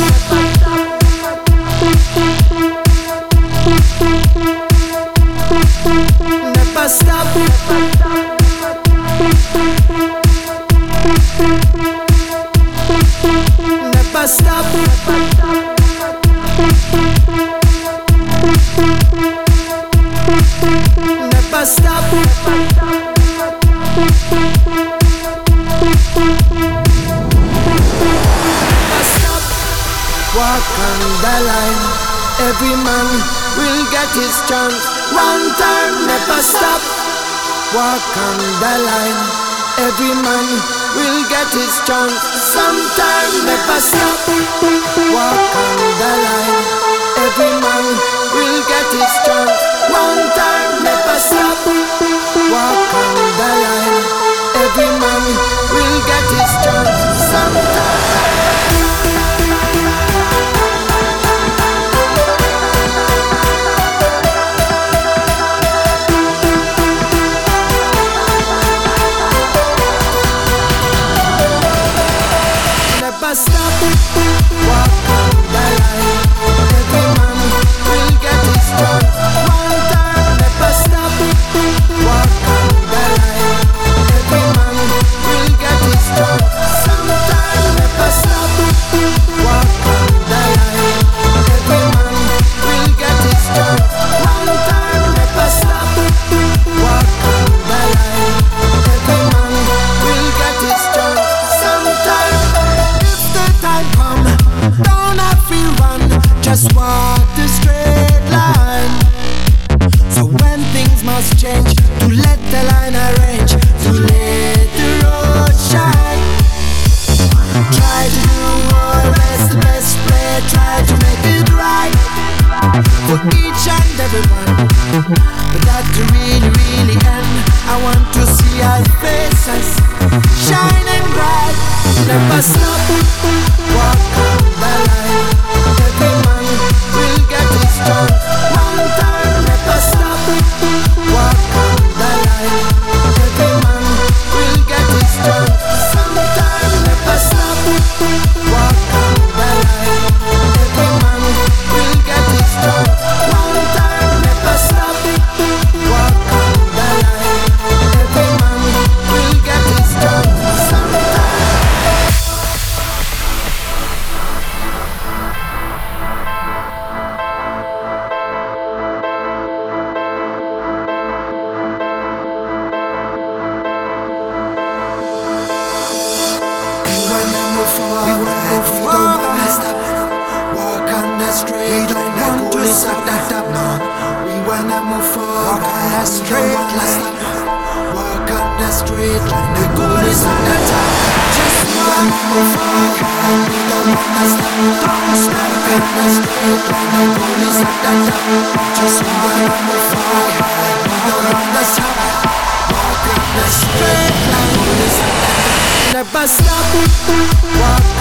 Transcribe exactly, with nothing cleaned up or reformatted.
Never stop. Never stop. Never stop. Walk on the line. Every man will get his chance. One time, never stop. Walk on the line. Every man will get his chance. Sometime, never stop. Walk on the line. Every man will get his chance. One time, never stop. Walk on the line. Every man will get his chance. Sometime. Never stop. Walk on the line. Every man will get his chance. One time, never stop. Walk on the line. Every man will get his chance. Sometime, never stop. Walk on the line. Every man will get his chance. One time, never stop. Walk on the line. Every man will get his chance. Sometime. Time come, don't have to run, just walk the straight line. So when things must change, to let the line arrange, to let the road shine. Try to do always the best play, try to make it right for each and everyone. But that to really, really end, I want to see our faces shining bright. Never stop. Walk on the line. Every man will get his chance. One time, never stop. Walk on the line. Every man will get his chance. Sometime, never stop. Walk on the line. Every man will get his chance. One time, never stop. Walk on the line. Every man will get his chance. Sometime. Never stop. Walk